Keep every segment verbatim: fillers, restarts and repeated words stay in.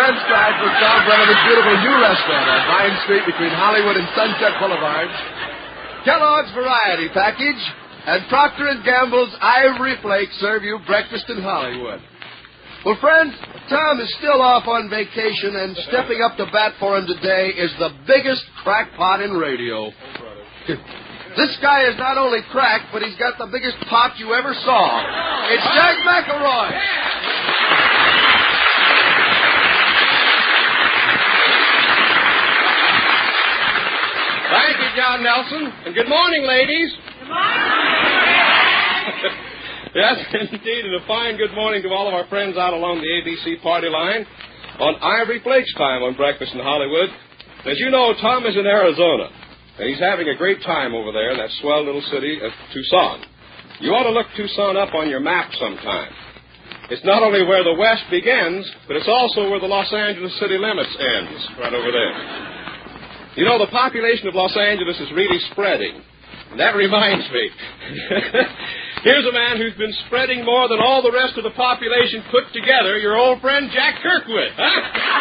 transcribed from Tom Brenneman's beautiful new restaurant on Vine Street between Hollywood and Sunset Boulevard. Kellogg's Variety Package and Procter and Gamble's Ivory Flakes serve you breakfast in Hollywood. Well, friends, Tom is still off on vacation, and stepping up to bat for him today is the biggest crackpot in radio. This guy is not only cracked, but he's got the biggest pot you ever saw. It's Jack McElroy. Thank you, John Nelson. And good morning, ladies. Good morning. Yes, indeed, and a fine good morning to all of our friends out along the A B C party line on Ivory Flakes time on Breakfast in Hollywood. As you know, Tom is in Arizona, and he's having a great time over there in that swell little city of Tucson. You ought to look Tucson up on your map sometime. It's not only where the West begins, but it's also where the Los Angeles city limits ends, right over there. You know, the population of Los Angeles is really spreading. And that reminds me. Here's a man who's been spreading more than all the rest of the population put together, your old friend Jack Kirkwood. Huh?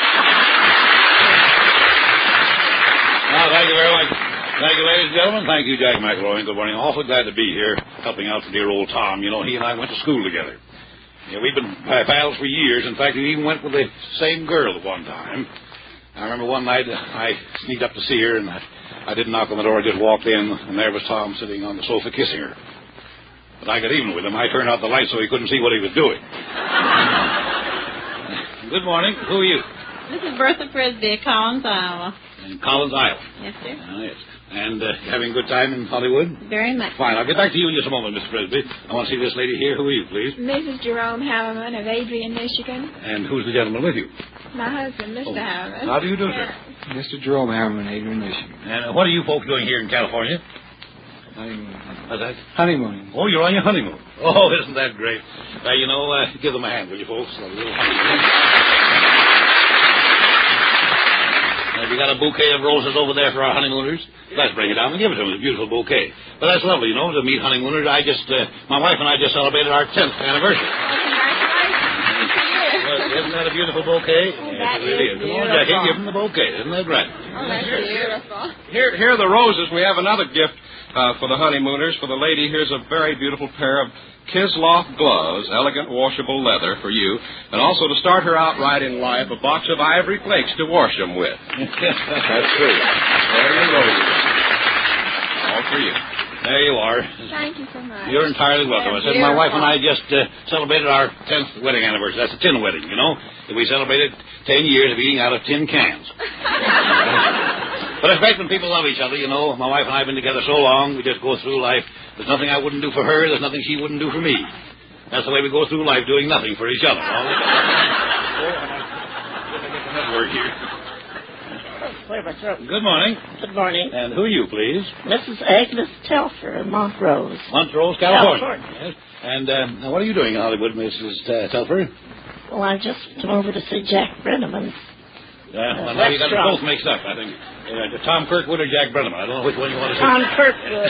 Well, thank you very much. Thank you, ladies and gentlemen. Thank you, Jack McElroy. Good morning. Awfully glad to be here helping out the dear old Tom. You know, he and I went to school together. Yeah, we've been pals for years. In fact, we even went with the same girl at one time. I remember one night I sneaked up to see her, and I, I didn't knock on the door. I just walked in, and there was Tom sitting on the sofa kissing her. But I got even with him. I turned out the light so he couldn't see what he was doing. Good morning. Who are you? This is Bertha Frisbee at Collins, Iowa. In Collins, Iowa. Yes, sir. Ah, yes. And uh, having a good time in Hollywood? Very much. Fine. I'll get back to you in just a moment, Miss Frisbee. I want to see this lady here. Who are you, please? Missus Jerome Hammerman of Adrian, Michigan. And who's the gentleman with you? My husband, Mister Oh. Hammerman. How do you do, sir? Mister Jerome Hammerman, Adrian, Michigan. And uh, what are you folks doing here in California? Honeymoon. What's that? Honeymoon. Oh, you're on your honeymoon. Oh, isn't that great? Uh, you know, uh, give them a hand, will you, folks? A little honeymoon. Have you got a bouquet of roses over there for our honeymooners? Let's bring it down and give it to them. It's a beautiful bouquet. But that's lovely, you know, to meet honeymooners. I just, uh, my wife and I just celebrated our tenth anniversary. Well, isn't that a beautiful bouquet? Oh, yes, it really is. Come on, Jackie, give them the bouquet. Isn't that right? Oh, that's beautiful. Here, here are the roses. We have another gift uh, for the honeymooners. For the lady, here's a very beautiful pair of Kisloff gloves, elegant washable leather for you, and also to start her out right in life, a box of Ivory Flakes to wash them with. That's true. There you go. All for you. There you are. Thank you so much. You're entirely welcome. I said my wife and I just uh, celebrated our tenth wedding anniversary. That's a tin wedding, you know. We celebrated ten years of eating out of tin cans. But I expect when people love each other, you know, my wife and I have been together so long, we just go through life. There's nothing I wouldn't do for her. There's nothing she wouldn't do for me. That's the way we go through life, doing nothing for each other. All the work here. Clear my throat. Good morning. Good morning. And who are you, please? Missus Agnes Telfer in Montrose. Montrose, California. California. Yes. And uh, now what are you doing in Hollywood, Missus Uh, Telfer? Well, I just came over to see Jack Brenneman. Yeah, uh, well, now you got them both mixed up, I think. Uh, Tom Kirkwood or Jack Brenneman. I don't know which one you want to see. Tom Kirkwood.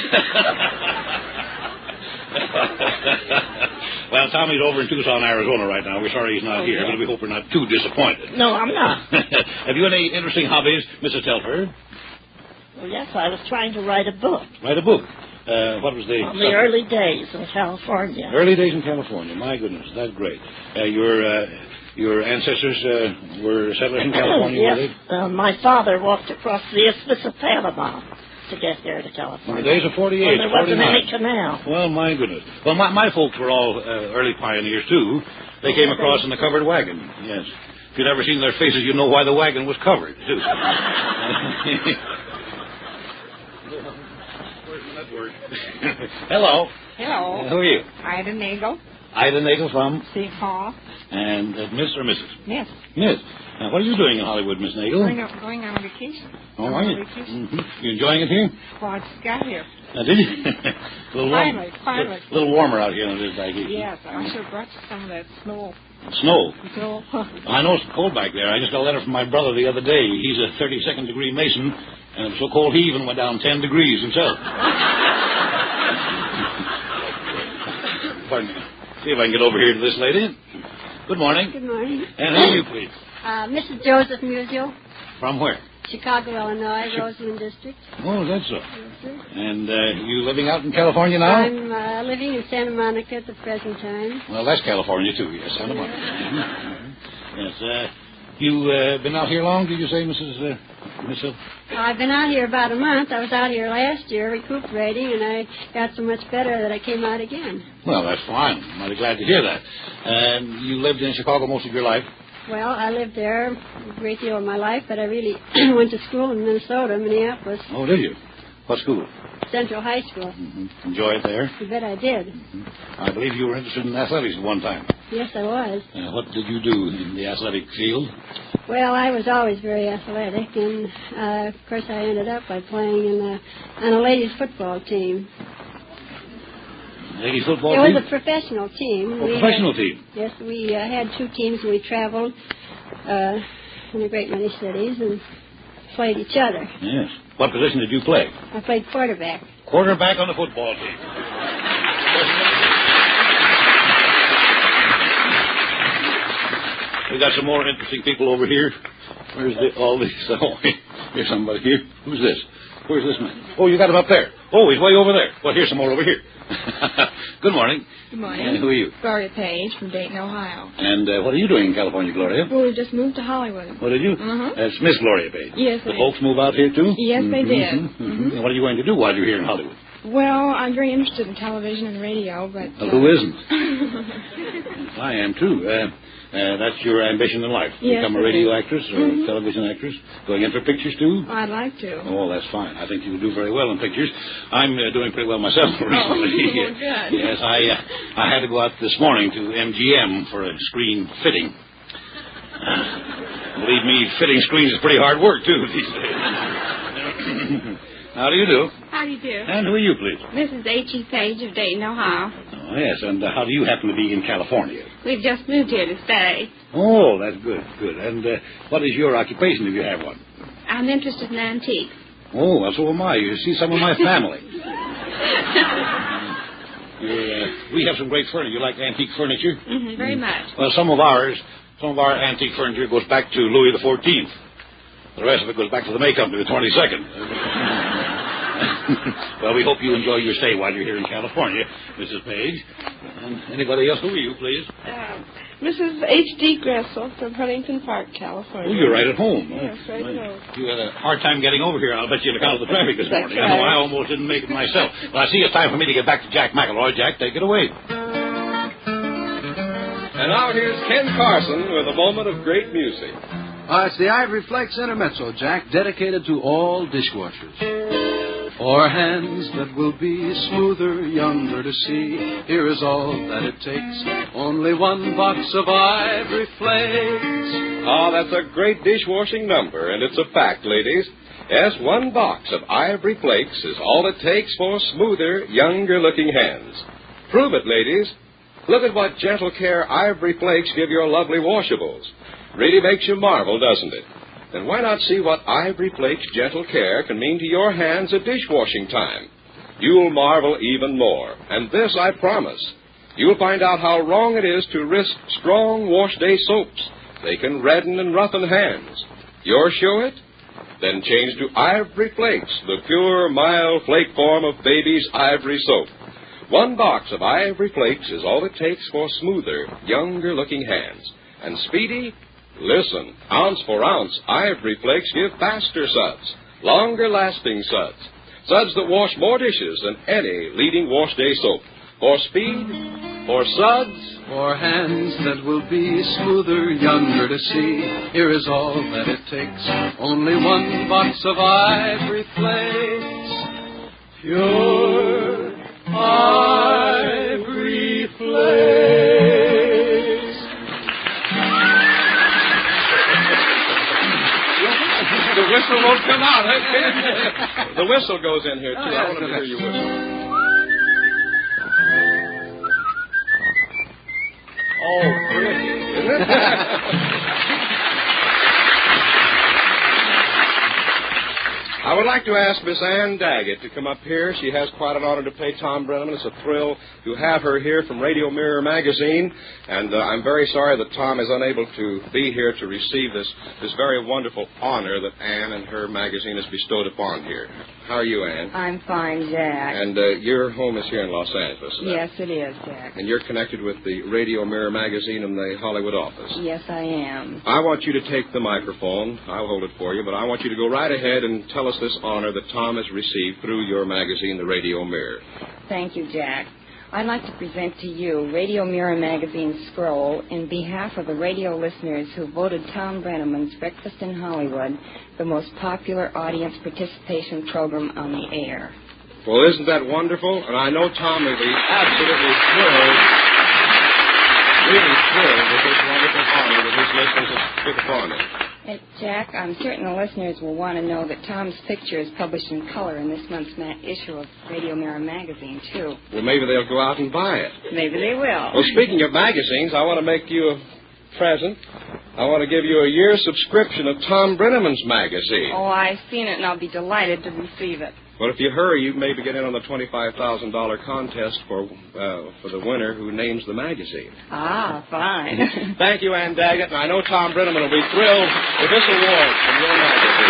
Well, Tommy's over in Tucson, Arizona right now. We're sorry he's not oh, here, yeah. but we hope we're not too disappointed. No, I'm not. Have you any interesting hobbies, Missus Telfer? Well, yes, I was trying to write a book. Write a book. Uh, what was the... On the early days in California. Early days in California. My goodness, that's great. Uh, your... Uh, Your ancestors uh, were settlers in California, yes. were they? Uh, my father walked across the Isthmus of Panama to get here to California. In the days of forty-eight, when there wasn't forty-nine. any canal. Well, my goodness. Well, my, my folks were all uh, early pioneers, too. They came across in the covered wagon, yes. If you'd ever seen their faces, you'd know why the wagon was covered, too. Hello. Hello. Uh, who are you? Ida Nagel. Ida Nagel from? Steve Hall. And uh, Miss or Missus Yes. Miss. Now, what are you doing in Hollywood, Miss Nagel? Going, up, going on vacation. Oh, on are you? Vacation. Mm-hmm. You enjoying it here? Well, I just got here. Uh, did you? a little Finally, warm, finally. A little warmer out here than it is back here. Yes, I should have brought you some of that snow. Snow. Snow. I know it's cold back there. I just got a letter from my brother the other day. He's a thirty-second degree Mason, and it was so cold he even went down ten degrees himself. Pardon me. See if I can get over here to this lady. Good morning. Good morning. And who are you, please? Uh, Missus Joseph Musial, From where? Chicago, Illinois, Roseland District. Oh, that's so. Yes, sir. And uh, you living out in California now? I'm uh, living in Santa Monica at the present time. Well, that's California, too, yes, Santa Monica. Mhm. Yes, uh, you uh, been out here long, did you say, Missus Uh, Miss Hill? I've been out here about a month. I was out here last year recuperating, and I got so much better that I came out again. Well, that's fine. I'm mighty glad to hear that. Um, you lived in Chicago most of your life? Well, I lived there a great deal of my life, but I really went to school in Minnesota, Minneapolis, Oh, did you? What school? Central High School. Mm-hmm. Enjoy it there? You bet I did. I believe you were interested in athletics at one time. Yes, I was. Uh, what did you do in the athletic field? Well, I was always very athletic, and uh, of course I ended up by playing in a, on a ladies' football team. Ladies football It team? was a professional team. A We professional had- team? Yes, we uh, had two teams, and we traveled uh, in a great many cities and played each other. Yes. What position did you play? I played quarterback. Quarterback on the football team. We got some more interesting people over here. Where's the, all these? Oh, here's somebody here. Who's this? Where's this man? Oh, you got him up there. Oh, he's way over there. Well, here's some more over here. Good morning. Good morning. And who are you? Gloria Page from Dayton, Ohio. And uh, what are you doing in California, Gloria? Well, we just moved to Hollywood. What did you? Uh-huh. That's Miss Gloria Page. Yes, The it folks move out here, too? Yes, they Mhm, did. mhm, mhm. Mhm. And what are you going to do while you're here in Hollywood? Well, I'm very interested in television and radio, but... Well, uh, who isn't? I am, too. Uh, uh, that's your ambition in life. Yes, Become a it radio is. actress or Mhm. a television actress. Going in for pictures, too? I'd like to. Oh, that's fine. I think you will do very well in pictures. I'm uh, doing pretty well myself recently. well, good. Yes, I uh, I had to go out this morning to M G M for a screen fitting. Uh, believe me, fitting screens is pretty hard work, too, these days. How do you do? How do you do? And who are you, please? Missus H E. Page of Dayton, Ohio. Oh, yes, and uh, how do you happen to be in California? We've just moved here to stay. Oh, that's good, good. And uh, what is your occupation, if you have one? I'm interested in antiques. Oh, well, so am I. You see some of my family. You're, uh, we have some great furniture. You like antique furniture? Mm-hmm, very much. Well, some of ours, some of our antique furniture goes back to Louis the Fourteenth. The rest of it goes back to the May Company, the twenty-second. Well, we hope you enjoy your stay while you're here in California, Missus Page. And anybody else? Who are you, please? Uh, Missus H D. Gressel from Huntington Park, California. Oh, you're right at home. Yes, right at home. You had a hard time getting over here, I'll bet you, on account of the traffic this That's morning. I know right. I almost didn't make it myself. Well, I see it's time for me to get back to Jack McElroy. Jack, take it away. And now here's Ken Carson with a moment of great music. Uh, it's the Ivory Flakes Intermezzo, Jack, dedicated to all dishwashers. For hands that will be smoother, younger to see, here is all that it takes. Only one box of Ivory Flakes. Ah, that's a great dishwashing number, and it's a fact, ladies. Yes, one box of Ivory Flakes is all it takes for smoother, younger-looking hands. Prove it, ladies. Look at what gentle care Ivory Flakes give your lovely washables. Really makes you marvel, doesn't it? Then why not see what Ivory Flakes gentle care can mean to your hands at dishwashing time? You'll marvel even more. And this I promise. You'll find out how wrong it is to risk strong wash day soaps. They can redden and roughen hands. You're sure it? Then change to Ivory Flakes, the pure, mild flake form of baby's ivory soap. One box of Ivory Flakes is all it takes for smoother, younger-looking hands. And speedy? Listen, ounce for ounce, Ivory Flakes give faster suds, longer-lasting suds, suds that wash more dishes than any leading wash day soap. For speed, for suds, For hands that will be smoother, younger to see, here is all that it takes. Only one box of Ivory Flakes. Pure Ivory Flakes. the whistle won't come out, huh? The whistle goes in here, too. Oh, yeah, I wanted to good. hear you whistle. Oh, pretty, isn't it? How would like to ask Miss Ann Daggett to come up here. She has quite an honor to play Tom Brenneman. It's a thrill to have her here from Radio Mirror Magazine. And uh, I'm very sorry that Tom is unable to be here to receive this, this very wonderful honor that Ann and her magazine has bestowed upon here. How are you, Ann? I'm fine, Jack. And uh, your home is here in Los Angeles, isn't it? Yes, it is, Jack. And you're connected with the Radio Mirror Magazine in the Hollywood office. Yes, I am. I want you to take the microphone. I'll hold it for you, but I want you to go right ahead and tell us this honor that Tom has received through your magazine, the Radio Mirror. Thank you, Jack. I'd like to present to you Radio Mirror Magazine's scroll in behalf of the radio listeners who voted Tom Brenneman's Breakfast in Hollywood the most popular audience participation program on the air. Well, isn't that wonderful? And I know Tom will be absolutely thrilled, really thrilled with this wonderful honor that his listeners have put upon him. And Jack, I'm certain the listeners will want to know that Tom's picture is published in color in this month's ma- issue of Radio Mirror Magazine, too. Well, maybe they'll go out and buy it. Maybe they will. Well, speaking of magazines, I want to make you a present. I want to give you a year's subscription of Tom Brenneman's magazine. Oh, I've seen it, and I'll be delighted to receive it. Well, if you hurry, you maybe get in on the twenty-five thousand dollars contest for uh, for the winner who names the magazine. Ah, fine. Thank you, Ann Daggett, and I know Tom Brenneman will be thrilled with this award from your magazine.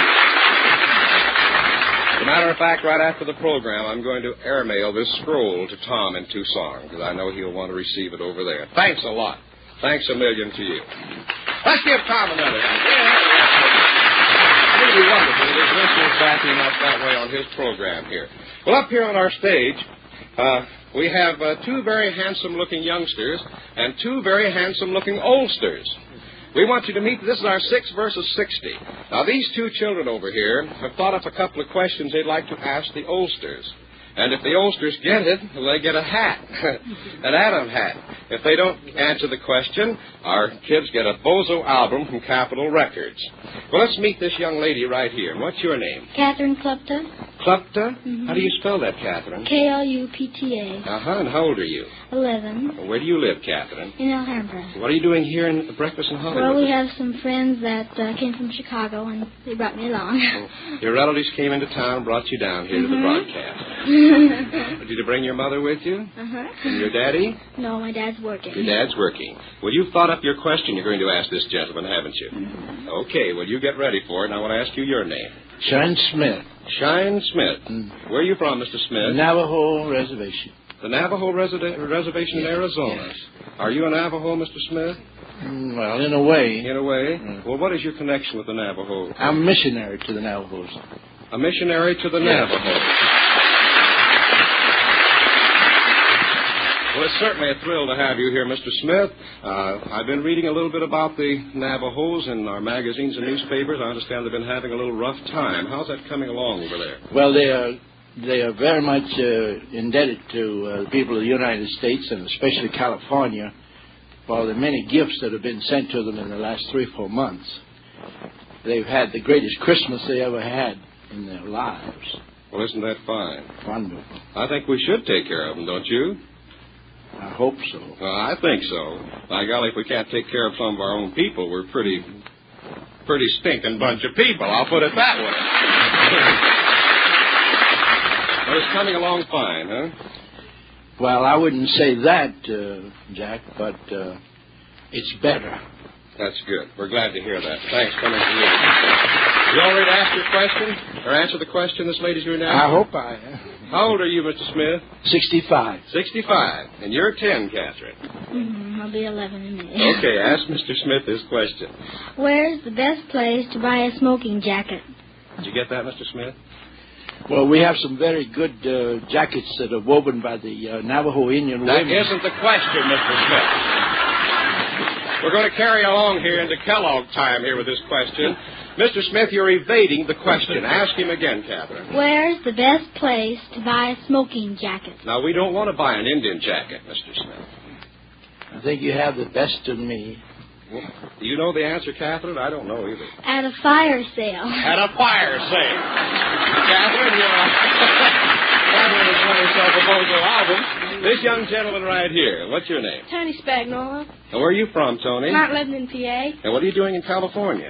As a matter of fact, right after the program, I'm going to airmail this scroll to Tom in Tucson, because I know he'll want to receive it over there. Thanks a lot. Thanks a million to you. Let's give Tom another hand. It would be wonderful if his listeners backing up that way on his program here. Well, up here on our stage, uh, we have uh, two very handsome-looking youngsters and two very handsome-looking oldsters. We want you to meet, this is our six versus sixty. Now, these two children over here have thought up a couple of questions they'd like to ask the oldsters. And if the oldsters get it, they get a hat, an Adam hat. If they don't answer the question, our kids get a Bozo album from Capitol Records. Well, let's meet this young lady right here. What's your name? Catherine Klupta. Klupta? Mm-hmm. How do you spell that, Catherine? K L U P T A. Uh-huh, and how old are you? Eleven. Where do you live, Catherine? In Alhambra. What are you doing here in Breakfast in Hollywood? Well, we have some friends that uh, came from Chicago, and they brought me along. Oh, your relatives came into town and brought you down here mm-hmm. to the broadcast. Did you bring your mother with you? Uh-huh. And your daddy? No, my dad's working. Your dad's working. Well, you've thought up your question you're going to ask this gentleman, haven't you? Mm-hmm. Okay, well, you get ready for it, and I want to ask you your name. Shine Smith. Shine Smith. Mm. Where are you from, Mister Smith? Navajo Reservation. The Navajo Resida- Reservation in Arizona. Yes. Are you a Navajo, Mister Smith? Mm, well, in a way. In a way? Mm. Well, what is your connection with the Navajo? I'm a missionary to the Navajos. A missionary to the yes. Navajo. Well, it's certainly a thrill to have you here, Mister Smith. Uh, I've been reading a little bit about the Navajos in our magazines and newspapers. I understand they've been having a little rough time. How's that coming along over there? Well, they are they are very much uh, indebted to uh, the people of the United States, and especially California, for the many gifts that have been sent to them in the last three, four months. They've had the greatest Christmas they ever had in their lives. Well, isn't that fine? Wonderful. I think we should take care of them, don't you? I hope so. Well, I think so. By golly, if we can't take care of some of our own people, we're pretty, pretty stinking bunch of people. I'll put it that way. Well, it's coming along fine, huh? Well, I wouldn't say that, uh, Jack, but uh, it's better. That's good. We're glad to hear that. Thanks for coming to you. You all ready to ask your question? Or answer the question this lady's doing now? I hope I am. How old are you, Mister Smith? Sixty-five. Sixty-five. And you're ten, Catherine. Mm-hmm. I'll be eleven in May. Okay, ask Mister Smith this question. Where's the best place to buy a smoking jacket? Did you get that, Mister Smith? Well, we have some very good uh, jackets that are woven by the uh, Navajo Indian that women. That isn't the question, Mister Smith. We're going to carry along here into Kellogg time here with this question. Mister Smith, you're evading the question. Ask him again, Catherine. Where's the best place to buy a smoking jacket? Now, we don't want to buy an Indian jacket, Mister Smith. I think you have the best of me. Well, do you know the answer, Catherine? I don't know either. At a fire sale. At a fire sale. Catherine, you're a... Catherine has won herself a Bozo album. This young gentleman right here, what's your name? Tony Spagnola. And where are you from, Tony? Mount Lebanon, P A. And what are you doing in California?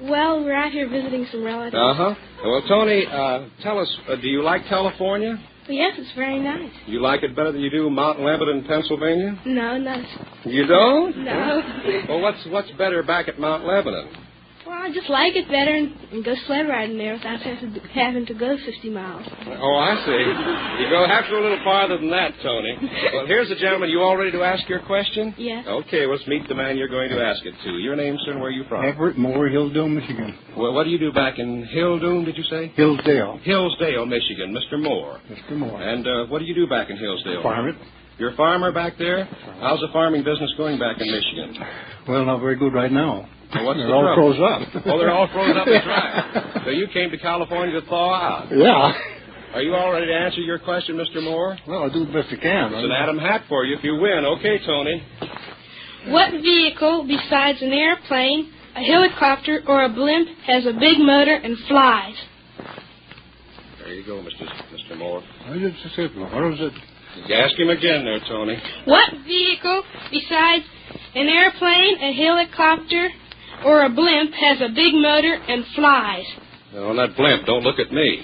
Well, we're out here visiting some relatives. Uh-huh. Well, Tony, uh, tell us, uh, do you like California? Well, yes, it's very nice. You like it better than you do Mount Lebanon, Pennsylvania? No, no. You don't? No. Well, what's what's better back at Mount Lebanon? Well, I just like it better and, and go sled riding there without having to, having to go fifty miles. Oh, I see. You go have to go a little farther than that, Tony. Well, here's the gentleman. You all ready to ask your question? Yes. Okay, let's meet the man you're going to ask it to. Your name, sir, and where are you from? Everett Moore, Hillsdale, Michigan. Well, what do you do back in Hilldoon, did you say? Hillsdale. Hillsdale, Michigan. Mister Moore. Mister Moore. And uh, what do you do back in Hillsdale? Farming. You're a farmer back there? How's the farming business going back in Michigan? Well, not very good right now. Well, what's they're the all trouble? froze up. Oh, they're all froze up, that's right. So you came to California to thaw out. Yeah. Are you all ready to answer your question, Mister Moore? Well, I'll do the best I can. It's an Adam hat for you if you win. Okay, Tony. What vehicle besides an airplane, a helicopter, or a blimp has a big motor and flies? There you go, Mister Mister Moore. I just said, what is it? You ask him again there, Tony. What vehicle besides an airplane, a helicopter, or a blimp has a big motor and flies? Well, on that blimp, don't look at me.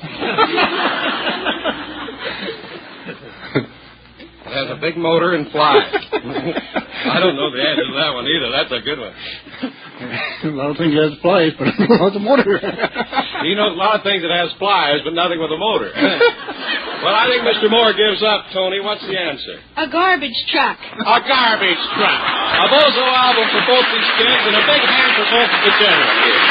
It has a big motor and flies. I don't know the answer to that one either. That's a good one. A lot of things has flies, but not the motor. He knows a lot of things that has flies, but nothing with a motor. Well, I think Mister Moore gives up, Tony. What's the answer? A garbage truck. A garbage truck. A Bozo album for both these kids, and a big hand for both of the gentlemen.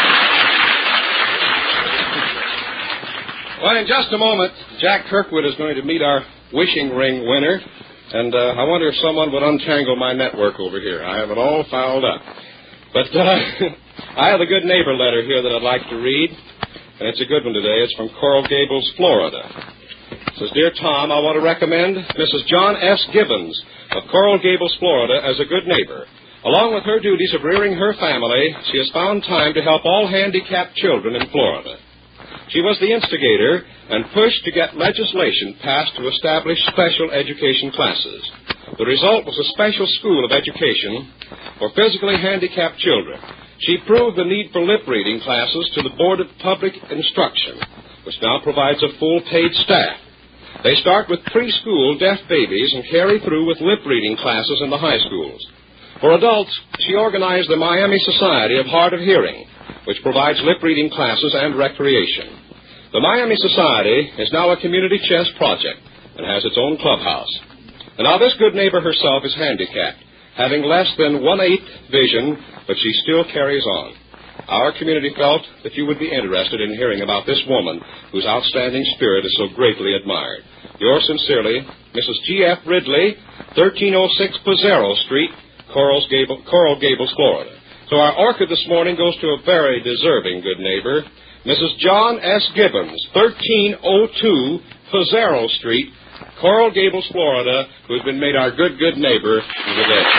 Well, in just a moment, Jack Kirkwood is going to meet our wishing ring winner, and uh, I wonder if someone would untangle my network over here. I have it all fouled up. But uh, I have a good neighbor letter here that I'd like to read, and it's a good one today. It's from Coral Gables, Florida. It says, Dear Tom, I want to recommend Missus John S. Gibbons of Coral Gables, Florida, as a good neighbor. Along with her duties of rearing her family, she has found time to help all handicapped children in Florida. She was the instigator and pushed to get legislation passed to establish special education classes. The result was a special school of education for physically handicapped children. She proved the need for lip reading classes to the Board of Public Instruction, which now provides a full paid staff. They start with preschool deaf babies and carry through with lip reading classes in the high schools. For adults, she organized the Miami Society of Hard of Hearing, which provides lip reading classes and recreation. The Miami Society is now a community chess project and has its own clubhouse. And now this good neighbor herself is handicapped, having less than one-eighth vision, but she still carries on. Our community felt that you would be interested in hearing about this woman whose outstanding spirit is so greatly admired. Yours sincerely, Missus G F Ridley, thirteen oh six Pizarro Street, Coral Gables, Coral Gables, Florida. So our orchid this morning goes to a very deserving good neighbor, Missus John S. Gibbons, thirteen oh two Pizarro Street, Coral Gables, Florida, who has been made our good, good neighbor of the day.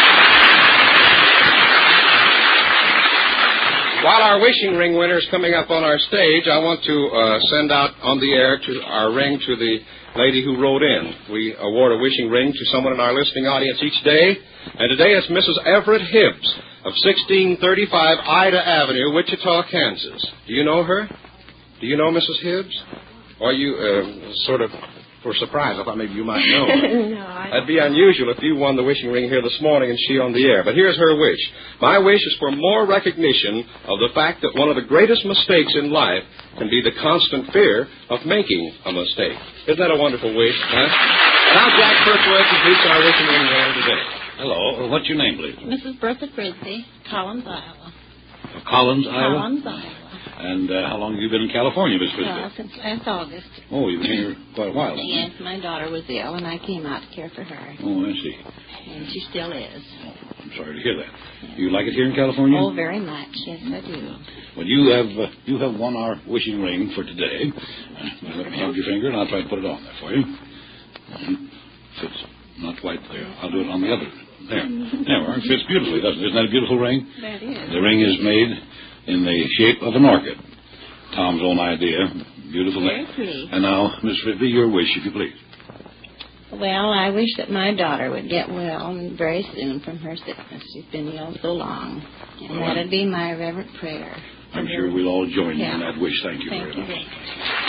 While our wishing ring winner is coming up on our stage, I want to uh, send out on the air to our ring to the lady who wrote in. We award a wishing ring to someone in our listening audience each day, and today it's Missus Everett Hibbs of sixteen thirty-five Ida Avenue, Wichita, Kansas. Do you know her? Do you know Missus Hibbs? Or you uh, sort of, for surprise, I thought maybe you might know her. No, I That'd be unusual if you won the wishing ring here this morning and she on the air. But here's her wish. My wish is for more recognition of the fact that one of the greatest mistakes in life can be the constant fear of making a mistake. Isn't that a wonderful wish? Huh? Now Jack Kirkwood completes our wishing ring winner today. Hello. What's your name, please? Missus Bertha Frisbee, Collins, Iowa. Collins, Iowa? Collins, Iowa. And uh, how long have you been in California, Miss Frisbee? Uh, since last August. Oh, you've been here quite a while. Yes, my daughter was ill, and I came out to care for her. Oh, I see. And she still is. Oh, I'm sorry to hear that. You like it here in California? Oh, very much. Yes, I do. Well, you have uh, you have won our wishing ring for today. Uh, let me hold your finger, and I'll try to put it on there for you. Um, fits not quite there. I'll do it on the other. There. There, it fits beautifully, doesn't it? Isn't that a beautiful ring? That is. The ring is made in the shape of an orchid. Tom's own idea. Beautiful Very name. pretty. And now, Miss Frisbee, your wish, if you please. Well, I wish that my daughter would get well very soon from her sickness. She's been ill so long. And Well, that'd be my reverent prayer. I'm sure we'll all join you Yeah. in that wish. Thank you Thank very you much. very much.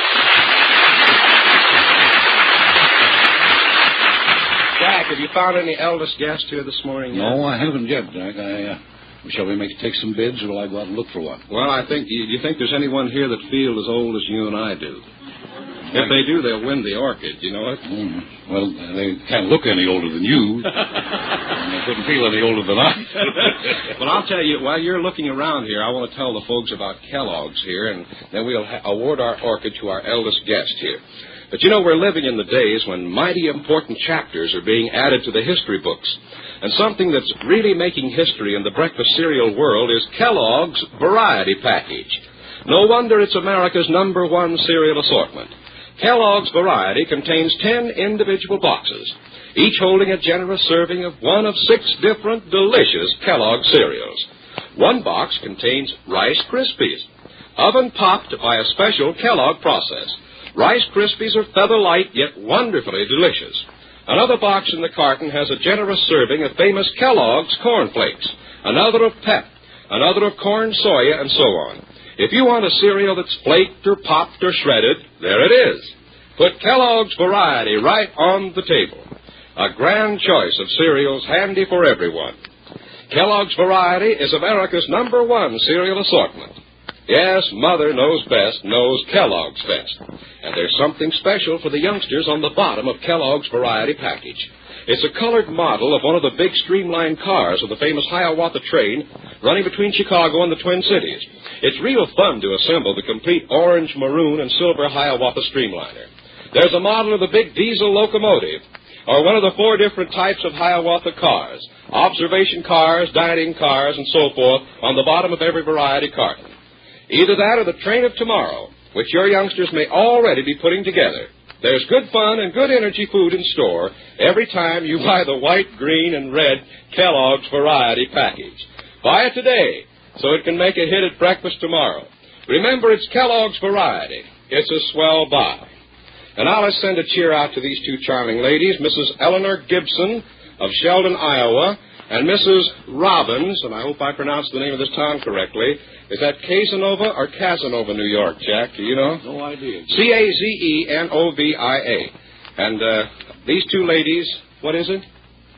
Jack, have you found any eldest guest here this morning yet? No, I haven't yet, Jack. I, uh, shall we make take some bids, or will I go out and look for one? Well, I think, do you think there's anyone here that feels as old as you and I do? If they do, they'll win the orchid, you know it? Mm. Well, they can't look any older than you. And they couldn't feel any older than I. Well, I'll tell you, while you're looking around here, I want to tell the folks about Kellogg's here, and then we'll ha- award our orchid to our eldest guest here. But you know, we're living in the days when mighty important chapters are being added to the history books. And something that's really making history in the breakfast cereal world is Kellogg's Variety Package. No wonder it's America's number one cereal assortment. Kellogg's Variety contains ten individual boxes, each holding a generous serving of one of six different delicious Kellogg cereals. One box contains Rice Krispies, oven-popped by a special Kellogg process. Rice Krispies are feather-light yet wonderfully delicious. Another box in the carton has a generous serving of famous Kellogg's Corn Flakes, another of Pep, another of Corn Soya, and so on. If you want a cereal that's flaked or popped or shredded, there it is. Put Kellogg's Variety right on the table. A grand choice of cereals handy for everyone. Kellogg's Variety is America's number one cereal assortment. Yes, Mother knows best, knows Kellogg's best. And there's something special for the youngsters on the bottom of Kellogg's Variety Package. It's a colored model of one of the big streamlined cars of the famous Hiawatha train running between Chicago and the Twin Cities. It's real fun to assemble the complete orange, maroon, and silver Hiawatha streamliner. There's a model of the big diesel locomotive, or one of the four different types of Hiawatha cars, observation cars, dining cars, and so forth, on the bottom of every variety carton. Either that or the train of tomorrow, which your youngsters may already be putting together. There's good fun and good energy food in store every time you buy the white, green, and red Kellogg's Variety Package. Buy it today so it can make a hit at breakfast tomorrow. Remember, it's Kellogg's Variety. It's a swell buy. And now let's send a cheer out to these two charming ladies, Missus Eleanor Gibson of Sheldon, Iowa, and Missus Robbins, and I hope I pronounced the name of this town correctly. Is that Casanova or Casanova, New York, Jack? Do you know? No idea. C A Z E N O V I A. And uh, these two ladies, what is it?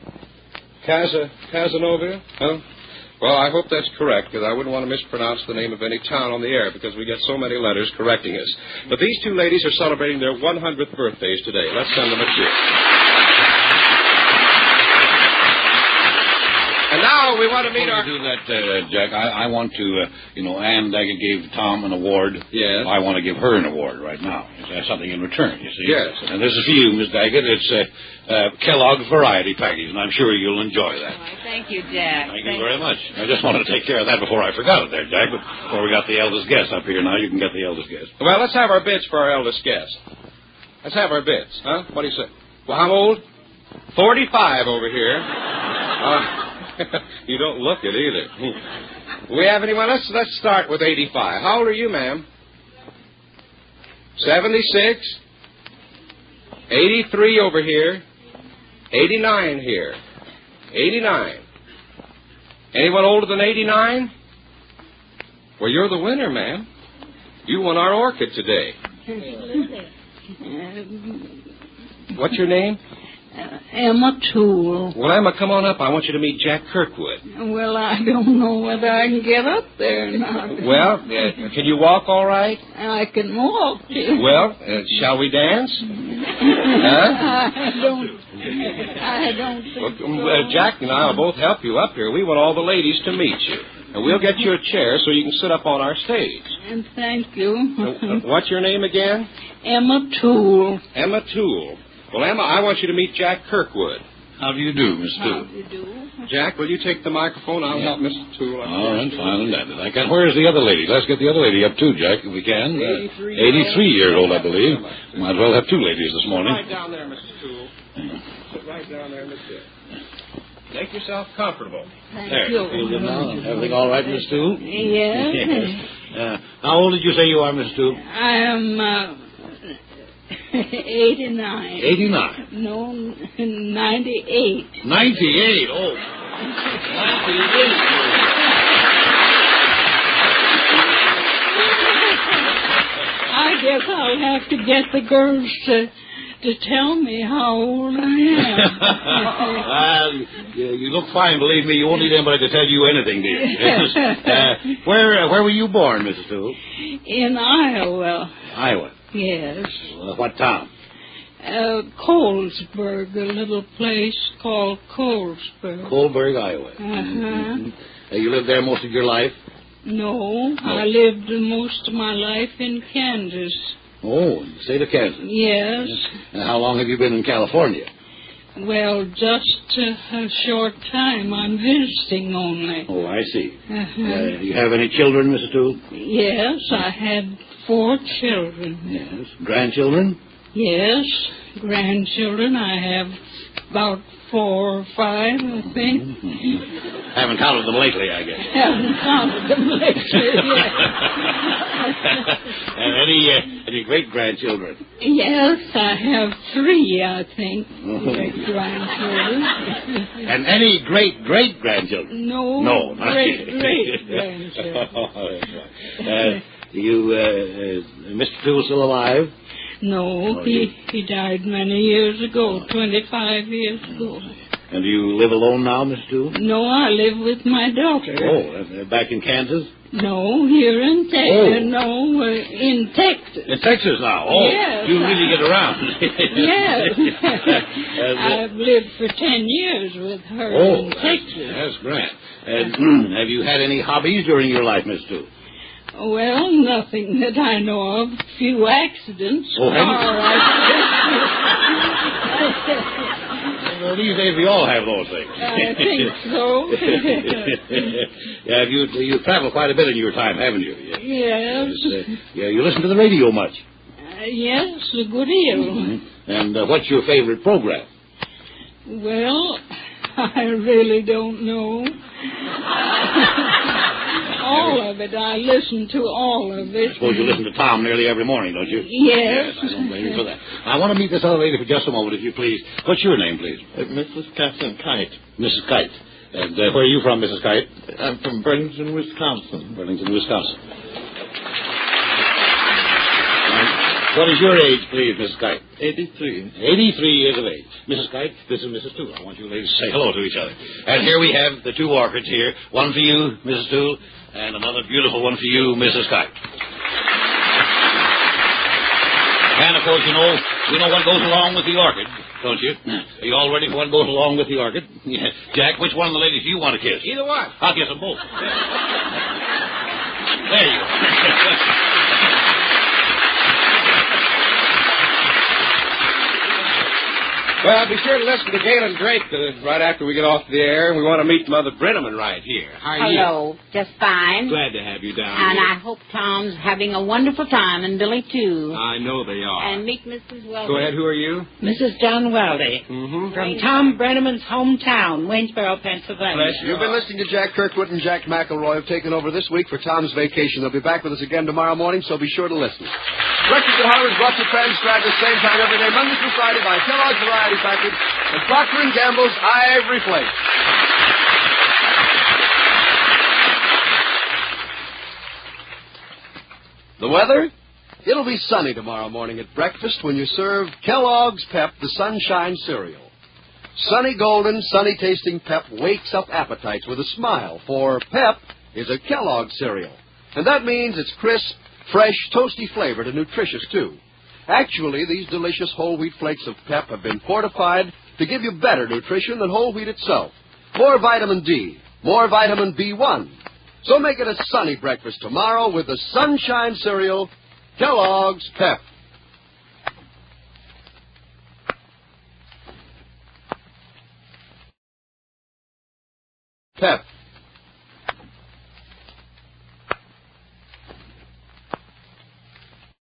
Casa, Casanova? Huh? Well, I hope that's correct, because I wouldn't want to mispronounce the name of any town on the air, because we get so many letters correcting us. But these two ladies are celebrating their one hundredth birthdays today. Let's send them a cheer. And now we want to meet Before our... we do that, uh, Jack, I, I want to, uh, you know, Ann Daggett gave Tom an award. Yes. I want to give her an award right now. There's something in return, you see. Yes. And this is for you, Miss Daggett. It's uh, uh, Kellogg's Variety Package, and I'm sure you'll enjoy that. Why, thank you, Jack. Thank you very much. I just wanted to take care of that before I forgot it there, Jack. But before we got the eldest guest up here, now you can get the eldest guest. Well, let's have our bids for our eldest guest. Let's have our bids, huh? What do you say? Well, how old? forty-five over here. Uh, you don't look it either. We have anyone? Let's let's start with eighty-five. How old are you, ma'am? seventy-six. eighty-three over here. eighty-nine here. eighty-nine. Anyone older than eighty-nine? Well, you're the winner, ma'am. You won our orchid today. What's your name? Uh, Emma Toole. Well, Emma, come on up. I want you to meet Jack Kirkwood. Well, I don't know whether I can get up there or not. Well, uh, can you walk all right? I can walk. Too. Well, uh, shall we dance? Huh? I don't. I don't think Well, um, uh, Jack and I will both help you up here. We want all the ladies to meet you. And we'll get you a chair so you can sit up on our stage. And thank you. Uh, what's your name again? Emma Toole. Emma Toole. Well, Emma, I want you to meet Jack Kirkwood. How do you do, Miss How Toole? do you do? Jack, will you take the microphone? I'll help Mister Toole. All right, fine and dandy. I can. Where's the other lady? Let's get the other lady up, too, Jack, if we can. eighty-three Uh, eighty-three years old, I believe. Might as well have two ladies this morning. Sit right down there, Mister Toole. Sit right down there, Mister Make yourself comfortable. Thank There. you. Feel good now? Everything all right, Miss Toole? Yes. Uh, how old did you say you are, Miss Toole? I am uh, eighty-nine. eighty-nine. No, ninety-eight. ninety-eight. Oh. ninety-eight. I guess I'll have to get the girls to to tell me how old I am. Well, you, you look fine, believe me. You won't need anybody to tell you anything, dear. uh, where uh, where were you born, Missus Toole? In Iowa. Iowa. Yes. Uh, what town? Uh, Colesburg, a little place called Colesburg. Colesburg, Iowa. Uh-huh. Mm-hmm. Uh, you lived there most of your life? No, no, I lived most of my life in Kansas. Oh, in the state of Kansas. Yes. And how long have you been in California? Well, just uh, a short time. I'm visiting only. Oh, I see. Uh-huh. Uh, do you have any children, Missus Toole? Yes, I had four children. Yes. Grandchildren? Yes, grandchildren. I have about four or five, I think. Mm-hmm. Haven't counted them lately, I guess. Haven't counted them lately, yes. And any, uh, any great-grandchildren? Yes, I have three, I think, great-grandchildren. And any great-great-grandchildren? No, no great-great-grandchildren. Oh, that's right. Uh, you, uh, uh, Mister Toole still alive? No, oh, he, he died many years ago, twenty-five years ago. And do you live alone now, Mister Toole? No, I live with my daughter. Oh, uh, back in Kansas? No, here in Texas. Oh. No, uh, in Texas. In Texas now? Oh, yes. You really get around. Yes. uh, I've lived for ten years with her oh, in that's, Texas. That's great. And have you had any hobbies during your life, Mister Toole? Well, nothing that I know of. A few accidents. Oh, Car accidents. Well, these days we all have those things. I think so. Yeah, you you travel quite a bit in your time, haven't you? Yes. Yes, uh, yeah, you listen to the radio much. Uh, yes, a good deal. Mm-hmm. And uh, what's your favorite program? Well, I really don't know. All of it. I listen to all of it. I suppose you listen to Tom nearly every morning, don't you? Yes. Yes, I don't blame you for that. I want to meet this other lady for just a moment, if you please. What's your name, please? Uh, Missus Catherine Kite. Missus Kite. And uh, where are you from, Missus Kite? I'm from Burlington, Wisconsin. Burlington, Wisconsin. What is your age, please, Missus Kite? eighty-three. eighty-three years of age. Missus Kite, this is Missus Toole. I want you ladies to say hello to each other. And here we have the two orchids here. One for you, Missus Toole, and another beautiful one for you, Missus Kite. And, of course, you know, you know what goes along with the orchid, don't you? Are you all ready for what goes along with the orchid? Yeah. Jack, which one of the ladies do you want to kiss? Either one. I'll kiss them both. There you go. Well, be sure to listen to Galen Drake uh, right after we get off the air. We want to meet Mother Brenneman right here. How are you? Hello. Just fine. Glad to have you down And here. I hope Tom's having a wonderful time, and Billy, too. I know they are. And meet Missus Weldy. Go ahead. Who are you? Missus John Weldy. Mm-hmm. From Tom Brenneman's hometown, Waynesboro, Pennsylvania. You've been listening to Jack Kirkwood and Jack McElroy have taken over this week for Tom's vacation. They'll be back with us again tomorrow morning, so be sure to listen. Breakfast at Hollywood brought to Transcribe the same time every day, Monday through Friday, by Kellogg's Variety Package and Procter and Gamble's Ivory Flakes. The weather? It'll be sunny tomorrow morning at breakfast when you serve Kellogg's Pep, the Sunshine Cereal. Sunny golden, sunny-tasting Pep wakes up appetites with a smile, for Pep is a Kellogg cereal. And that means it's crisp, fresh, toasty flavored and nutritious, too. Actually, these delicious whole wheat flakes of Pep have been fortified to give you better nutrition than whole wheat itself. More vitamin D, more vitamin B one. So make it a sunny breakfast tomorrow with the Sunshine Cereal, Kellogg's Pep. Pep.